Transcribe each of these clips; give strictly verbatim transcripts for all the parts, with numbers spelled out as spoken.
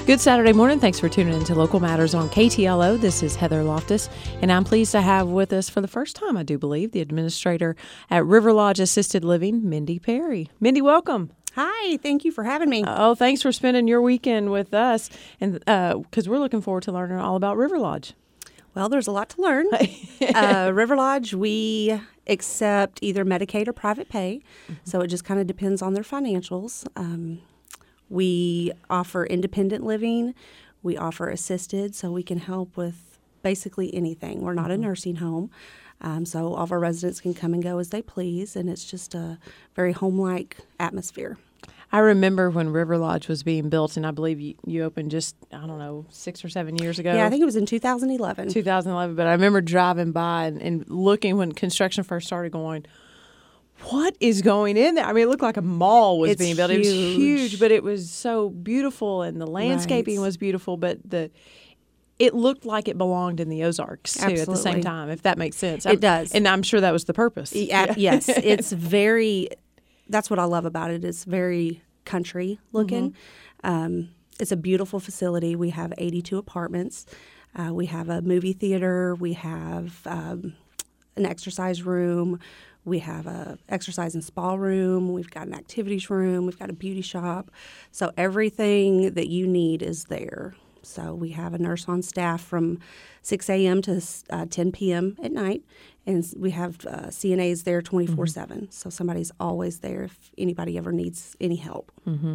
Good Saturday morning. Thanks for tuning in to Local Matters on K T L O. This is Heather Loftus, and I'm pleased to have with us for the first time, I do believe, the administrator at River Lodge Assisted Living, Mindy Perry. Mindy, welcome. Hi, thank you for having me. Oh, thanks for spending your weekend with us, and because uh, we're looking forward to learning all about River Lodge. Well, there's a lot to learn. uh, River Lodge, we accept either Medicaid or private pay, mm-hmm. so it just kind of depends on their financials. Um, we offer independent living. We offer assisted, so we can help with basically anything. We're not mm-hmm. a nursing home, um, so all of our residents can come and go as they please, and it's just a very home-like atmosphere. I remember when River Lodge was being built, and I believe you, you opened just, I don't know, six or seven years ago. Yeah, I think it was in two thousand eleven. two thousand eleven, but I remember driving by and, and looking when construction first started going, what is going in there? I mean, it looked like a mall was it's being built. Huge. It was huge, but it was so beautiful, and the landscaping right. was beautiful, but the it looked like it belonged in the Ozarks, too, Absolutely. at the same time, if that makes sense. It I'm, does. And I'm sure that was the purpose. Yeah, yes, it's very, that's what I love about it. It's very country looking. Mm-hmm. Um, it's a beautiful facility. We have eighty-two apartments. Uh, we have a movie theater. We have um, an exercise room. We have a exercise and spa room. We've got an activities room. We've got a beauty shop. So everything that you need is there. So we have a nurse on staff from six a.m. to uh, ten p.m. at night, and we have uh, C N As there twenty-four seven. Mm-hmm. So somebody's always there if anybody ever needs any help. Mm-hmm.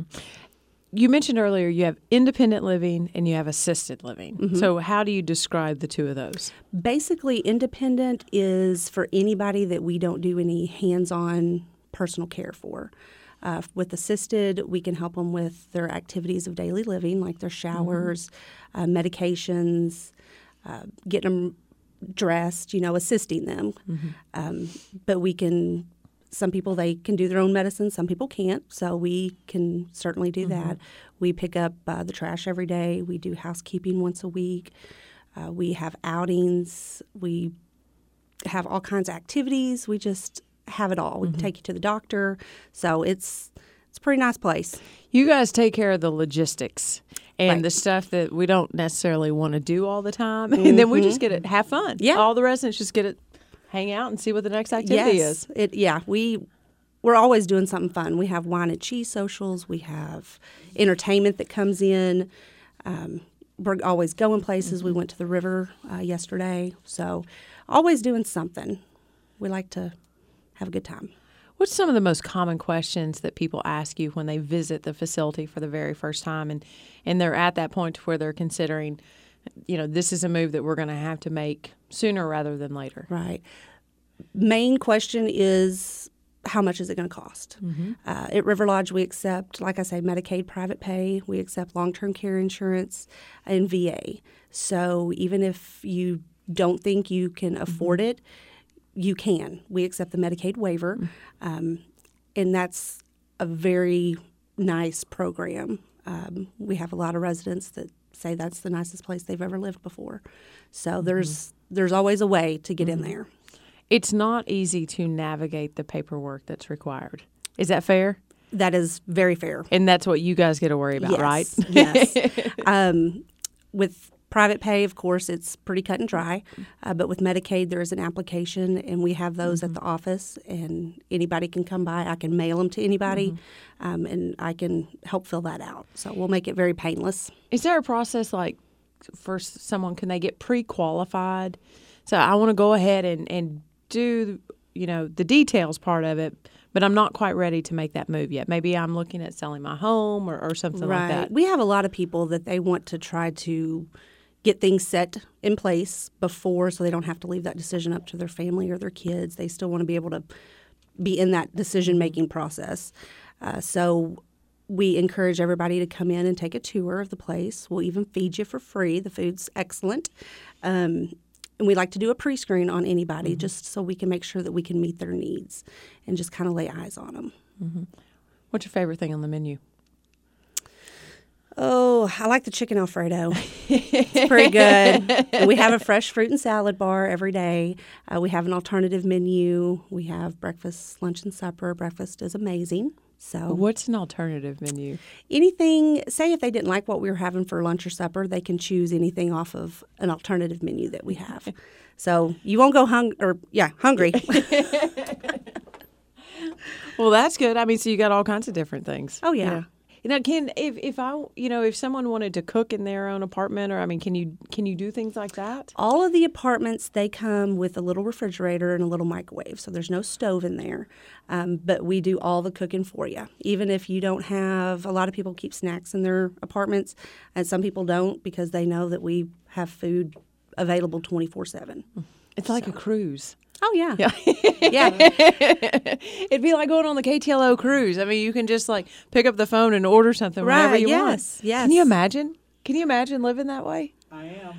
You mentioned earlier you have independent living and you have assisted living. Mm-hmm. So how do you describe the two of those? Basically, independent is for anybody that we don't do any hands-on personal care for. Uh, with assisted, we can help them with their activities of daily living, like their showers, mm-hmm. uh, medications, uh, getting them dressed, you know, assisting them. Mm-hmm. Um, but we can, some people, they can do their own medicine. Some people can't, so we can certainly do mm-hmm. that. We pick up uh, the trash every day. We do housekeeping once a week. Uh, we have outings. We have all kinds of activities. We just have it all. We mm-hmm. can take you to the doctor. So it's it's a pretty nice place. You guys take care of the logistics and right. the stuff that we don't necessarily want to do all the time. Mm-hmm. And then we just get to have fun. Yeah. All the residents just get to hang out and see what the next activity yes. is. It, yeah. We, we're always doing something fun. We have wine and cheese socials. We have entertainment that comes in. Um, we're always going places. Mm-hmm. We went to the river uh, yesterday. So always doing something. We like to have a good time. What's some of the most common questions that people ask you when they visit the facility for the very first time and, and they're at that point where they're considering, you know, this is a move that we're going to have to make sooner rather than later? Right. Main question is, how much is it going to cost? Mm-hmm. Uh, at River Lodge, we accept, like I say, Medicaid private pay. We accept long-term care insurance and V A. So even if you don't think you can afford mm-hmm. it, you can. We accept the Medicaid waiver, um, and that's a very nice program. Um, we have a lot of residents that say that's the nicest place they've ever lived before. So mm-hmm. there's there's always a way to get mm-hmm. in there. It's not easy to navigate the paperwork that's required. Is that fair? That is very fair. And that's what you guys get to worry about, yes, right? Yes. um, with private pay, of course, it's pretty cut and dry. Uh, but with Medicaid, there is an application, and we have those mm-hmm. at the office, and anybody can come by. I can mail them to anybody, mm-hmm. um, and I can help fill that out. So we'll make it very painless. Is there a process like for someone, can they get pre-qualified? So I want to go ahead and, and do, you know, the details part of it, but I'm not quite ready to make that move yet. Maybe I'm looking at selling my home or, or something right. like that. We have a lot of people that they want to try to get things set in place before so they don't have to leave that decision up to their family or their kids. They still want to be able to be in that decision-making process. Uh, so we encourage everybody to come in and take a tour of the place. We'll even feed you for free. The food's excellent. Um, and we like to do a pre-screen on anybody mm-hmm. just so we can make sure that we can meet their needs and just kind of lay eyes on them. Mm-hmm. What's your favorite thing on the menu? Oh, I like the chicken Alfredo. It's pretty good. We have a fresh fruit and salad bar every day. Uh, we have an alternative menu. We have breakfast, lunch, and supper. Breakfast is amazing. So What's an alternative menu? anything, say if they didn't like what we were having for lunch or supper, they can choose anything off of an alternative menu that we have. So you won't go hung or yeah, hungry. Well, that's good. I mean, so you got all kinds of different things. Oh, yeah. You know, can if if I you know if someone wanted to cook in their own apartment, or I mean, can you can you do things like that? All of the apartments, they come with a little refrigerator and a little microwave, so there's no stove in there. Um, but we do all the cooking for you. Even if you don't have, a lot of people keep snacks in their apartments, and some people don't because they know that we have food available twenty-four seven. It's like a cruise. Oh, yeah. Yeah. Yeah. It'd be like going on the K T L O cruise. I mean, you can just like pick up the phone and order something whenever Right, you yes, want. yes. Can you imagine? Can you imagine living that way? I am.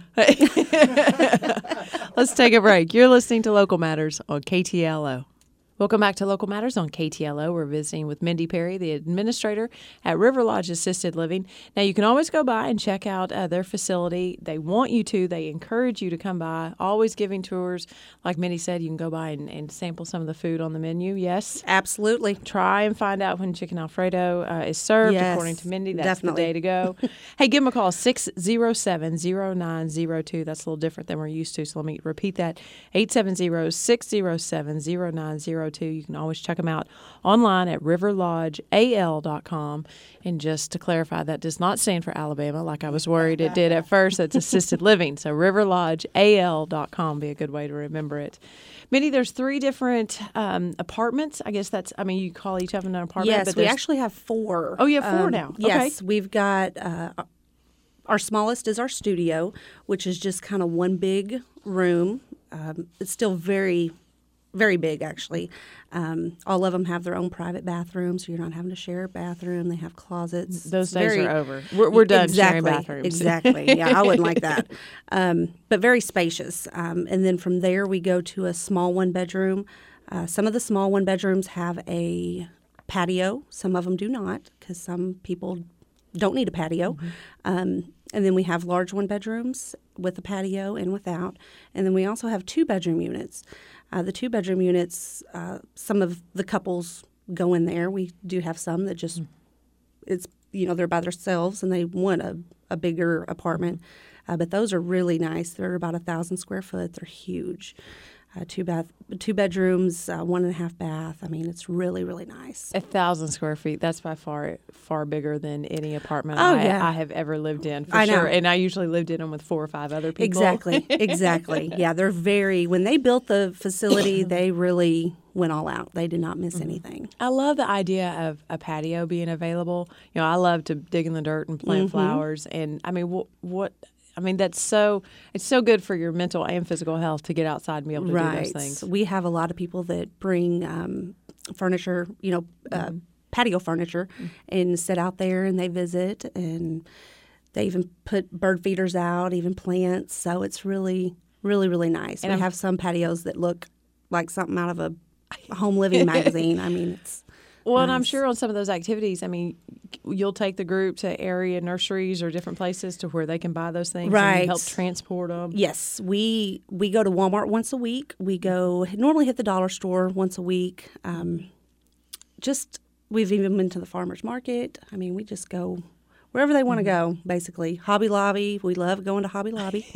Let's take a break. You're listening to Local Matters on K T L O. Welcome back to Local Matters on K T L O. We're visiting with Mindy Perry, the administrator at River Lodge Assisted Living. Now, you can always go by and check out uh, their facility. They want you to. They encourage you to come by, always giving tours. Like Mindy said, you can go by and, and sample some of the food on the menu. Yes? Absolutely. Try and find out when chicken Alfredo uh, is served. Yes, According to Mindy, that's definitely. the day to go. Hey, give them a call, six oh seven, oh nine oh two. That's a little different than we're used to, so let me repeat that, eight seven zero, six oh seven, oh nine oh two. You can always check them out online at river lodge a l dot com. And just to clarify, that does not stand for Alabama, like I was worried it did at first. It's assisted living. So river lodge a l dot com be a good way to remember it. Mindy, there's three different um, apartments. I guess that's, I mean, you call each of them an apartment. Yes, but we there's- actually have four. Oh, you have four Um, now. Yes, Okay. we've got uh, our smallest is our studio, which is just kind of one big room. Um, it's still very, very big, actually. Um, all of them have their own private bathroom, so you're not having to share a bathroom. They have closets. Those It's days very- are over. We're, we're done exactly, sharing bathrooms. Exactly. Yeah, I wouldn't like that. Um, but very spacious. Um, and then from there, we go to a small one bedroom. Uh, some of the small one bedrooms have a patio. Some of them do not, because some people don't need a patio. Mm-hmm. Um, and then we have large one bedrooms with a patio and without. And then we also have two bedroom units. Uh, the two bedroom units, uh, some of the couples go in there. We do have some that just, it's, you know, they're by themselves and they want a, a bigger apartment. Uh, but those are really nice. They're about a thousand square foot. They're huge. Uh, two bath, two bedrooms, uh, one and a half bath. I mean, it's really, really nice. A thousand square feet. That's by far far bigger than any apartment Oh, I, yeah. I have ever lived in, for I know. sure. And I usually lived in them with four or five other people. Exactly, exactly. Yeah, they're very, when they built the facility, they really went all out. They did not miss anything. I love the idea of a patio being available. You know, I love to dig in the dirt and plant flowers. And I mean, what, what, I mean, that's so, it's so good for your mental and physical health to get outside and be able to do those things. We have a lot of people that bring um, furniture, you know, uh, patio furniture, and sit out there and they visit, and they even put bird feeders out, even plants. So it's really, really, really nice. And we I'm- have some patios that look like something out of a home living magazine. I mean, it's Well, and I'm nice. sure on some of those activities, I mean, you'll take the group to area nurseries or different places to where they can buy those things and Right. you help transport them. Yes, we we go to Walmart once a week. We go normally hit the dollar store once a week. Um, just we've even been to the farmers market. I mean, we just go wherever they want to go. Basically, Hobby Lobby. We love going to Hobby Lobby.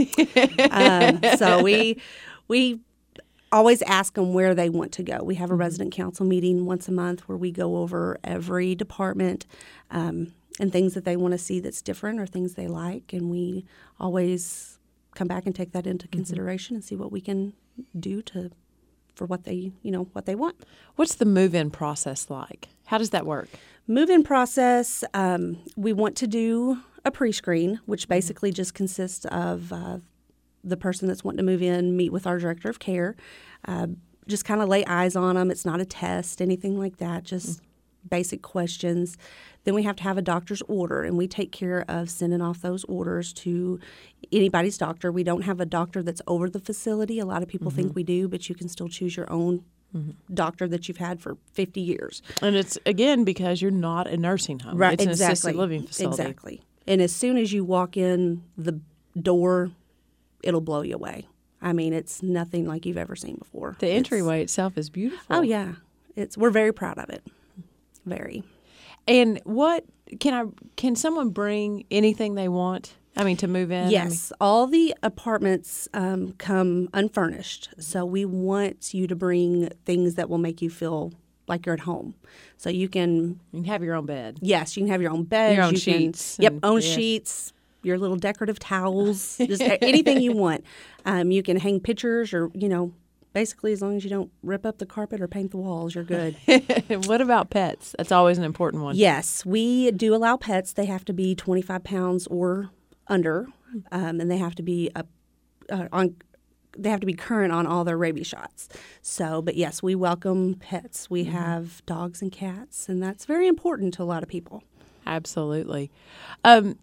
um, so we we always ask them where they want to go. We have a resident council meeting once a month where we go over every department. Um, and things that they want to see that's different or things they like, and we always come back and take that into consideration and see what we can do to for what they you know what they want. What's the move-in process like? How does that work? Move-in process, um, we want to do a pre-screen, which basically just consists of uh, the person that's wanting to move in meet with our director of care, uh, just kind of lay eyes on them. It's not a test, anything like that, just basic questions. Then we have to have a doctor's order, and we take care of sending off those orders to anybody's doctor. We don't have a doctor that's over the facility. A lot of people think we do, but you can still choose your own doctor that you've had for fifty years. And it's, again, because you're not a nursing home. Right, It's an exactly. assisted living facility. Exactly. And as soon as you walk in the door, it'll blow you away. I mean, it's nothing like you've ever seen before. The It's- entryway itself is beautiful. Oh yeah, it's we're very proud of it. Very. And what can I? Can someone bring anything they want? I mean, to move in? Yes, all the apartments um, come unfurnished. So we want you to bring things that will make you feel like you're at home. So you can, You can have your own bed. yes, you can have your own bed. Your own you sheets Can, yep, and- own yes. sheets, your little decorative towels, just anything you want. Um, you can hang pictures or, you know, basically as long as you don't rip up the carpet or paint the walls, you're good. What about pets? That's always an important one. Yes, we do allow pets. They have to be twenty-five pounds or under, um, and they have to be up, uh, on. They have to be current on all their rabies shots. So, but yes, we welcome pets. We have dogs and cats, and that's very important to a lot of people. Absolutely. Um,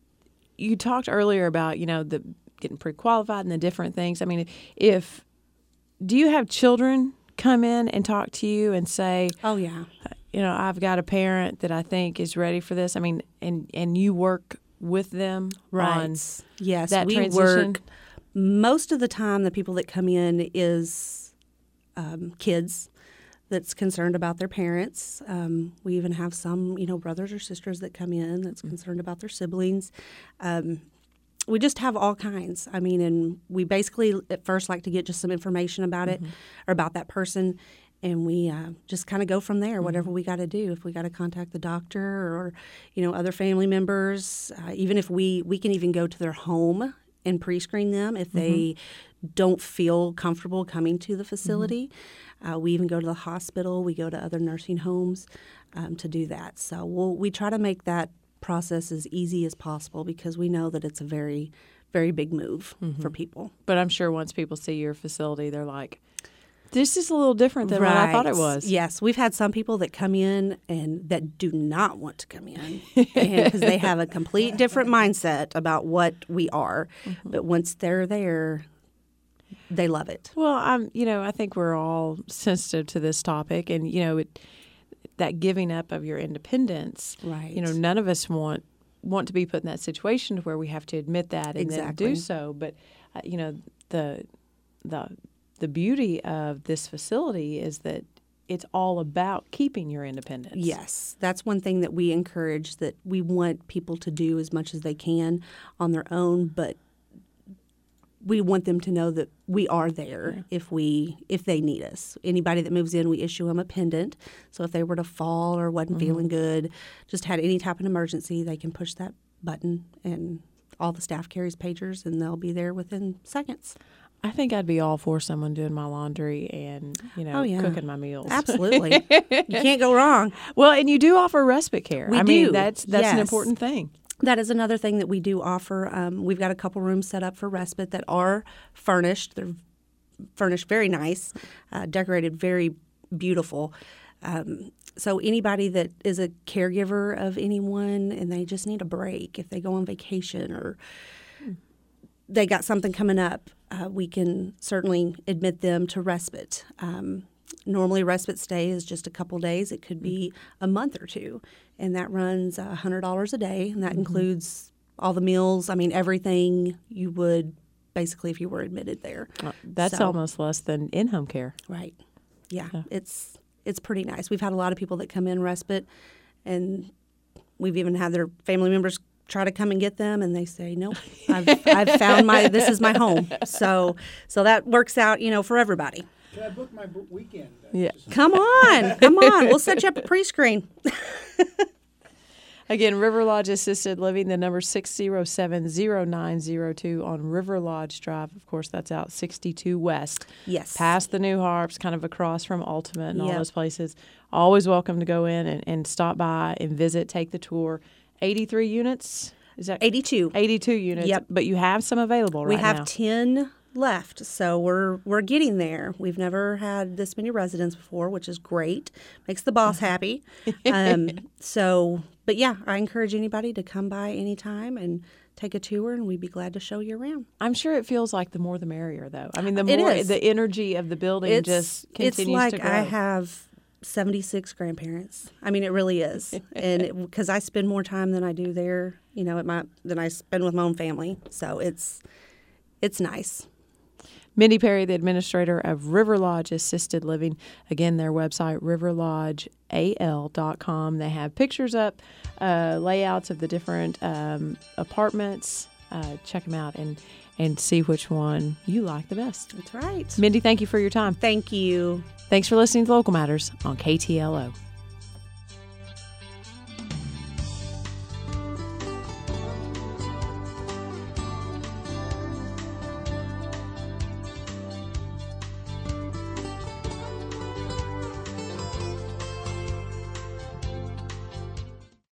you talked earlier about, you know, the getting pre-qualified and the different things. I mean, if do you have children come in and talk to you and say, Oh yeah, you know, I've got a parent that I think is ready for this. I mean, and and you work with them on yes, that we transition? work. Most of the time, the people that come in is um, kids that's concerned about their parents. Um, we even have some, you know, brothers or sisters that come in that's concerned about their siblings. Um, we just have all kinds. I mean, and we basically at first like to get just some information about it or about that person. And we uh, just kind of go from there, whatever we got to do. If we got to contact the doctor or, you know, other family members, uh, even if we, we can even go to their home and pre-screen them if they don't feel comfortable coming to the facility. Uh, we even go to the hospital. We go to other nursing homes um, to do that. So we'll, we try to make that process as easy as possible because we know that it's a very, very big move for people. But I'm sure once people see your facility, they're like, this is a little different than what I thought it was. Yes, we've had some people that come in and that do not want to come in because they have a complete different mindset about what we are. Mm-hmm. But once they're there, they love it. Well, I'm, you know, I think we're all sensitive to this topic, and you know, it, that giving up of your independence. Right. You know, none of us want want to be put in that situation to where we have to admit that and then Exactly. do so. But uh, you know, the the the beauty of this facility is that it's all about keeping your independence. Yes, that's one thing that we encourage, that we want people to do as much as they can on their own, but we want them to know that we are there Yeah. if we if they need us. Anybody that moves in, we issue them a pendant. So if they were to fall or wasn't feeling good, just had any type of emergency, they can push that button and all the staff carries pagers and they'll be there within seconds. I think I'd be all for someone doing my laundry and, you know, Oh, yeah. cooking my meals. Absolutely. You can't go wrong. Well, and you do offer respite care. We I mean, do. that's that's an Yes. important thing. That is another thing that we do offer. Um, we've got a couple rooms set up for respite that are furnished. They're furnished very nice, uh, decorated very beautiful. Um, so anybody that is a caregiver of anyone and they just need a break, if they go on vacation or they got something coming up, uh, we can certainly admit them to respite. Um, normally, respite stay is just a couple days. It could be a month or two, and that runs one hundred dollars a day, and that Mm-hmm. includes all the meals. I mean, everything you would basically if you were admitted there. Uh, That's So- almost less than in-home care. Right. Yeah, Yeah. it's it's pretty nice. We've had a lot of people that come in respite, and we've even had their family members try to come and get them, and they say, "Nope, I've I've found my this is my home." So so that works out, you know, for everybody. Can I book my b- weekend? Uh, Yeah. just- Come on, come on, we'll set you up a pre-screen. Again, River Lodge Assisted Living, the number six oh seven, oh nine oh two on River Lodge Drive. Of course, that's out sixty-two West. Yes. Past the New Harps, kind of across from Ultimate and all Yep. those places. Always welcome to go in and, and stop by and visit, take the tour. eighty-three units? Is that eighty-two. eighty-two units? Yep. But you have some available right We have now. ten left, so we're we're getting there. We've never had this many residents before, which is great. Makes the boss happy. Um, so, but yeah, I encourage anybody to come by anytime and take a tour, and we'd be glad to show you around. I'm sure it feels like the more the merrier, though. I mean, the It more is. the energy of the building just continues it's like to grow. I have seventy-six grandparents. I mean, it really is, and because I spend more time than I do there, you know, at my than I spend with my own family. So it's it's nice. Mindy Perry, the administrator of River Lodge Assisted Living. Again, their website, river lodge a l dot com. They have pictures up, uh, layouts of the different um, apartments. Uh, check them out and, and see which one you like the best. That's right. Mindy, thank you for your time. Thank you. Thanks for listening to Local Matters on K T L O.